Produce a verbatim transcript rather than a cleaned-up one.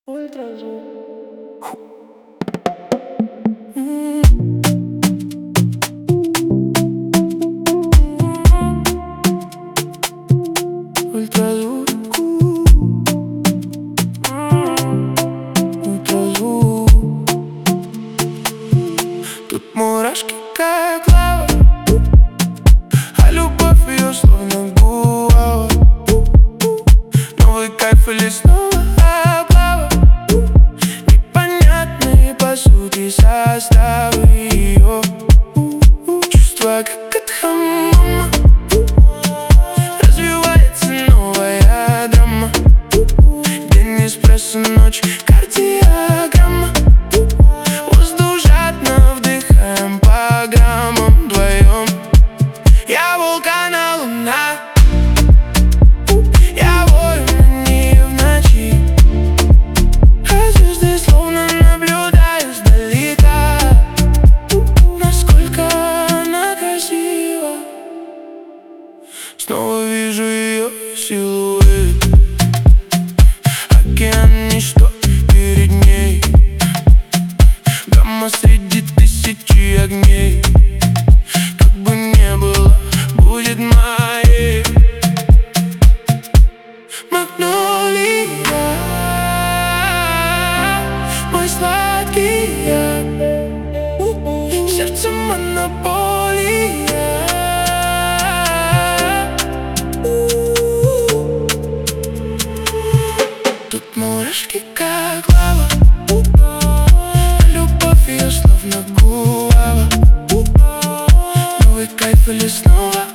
Ультразвук. Ультразвук. Ультразвук. Тут мурашки как лава, а любовь ее словно гуава. Новый кайф или снова облава, непонятные по сути составы ее. Чувства как от хамама, развивается новая драма. День эспрессо, ночь кардиограмма. Воздух жадно вдыхаем по граммам вдвоем. Я вулкан, а луна. Я вою на ней в ночи, а звезды словно наблюдаю издалека. Насколько она красива, снова вижу ее силуэт. Океан, ничто перед ней, гамма среди тысячи огней. Как бы не было, будет моей. Магнолия, мой сладкий яд, сердце монополия. Тут мурашки как лава, любовь ее словно гуава. Новый кайф или снова